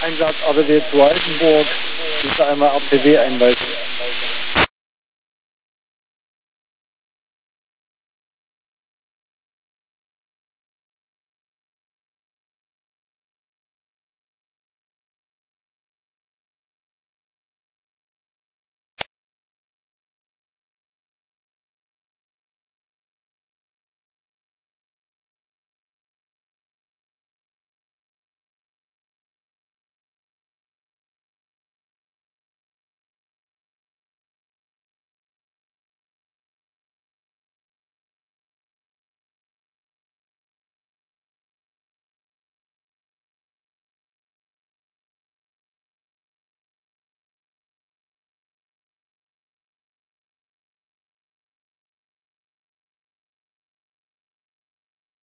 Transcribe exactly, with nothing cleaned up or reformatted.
Einsatz A B W zu Altenburg. Bitte einmal A B W einweisen.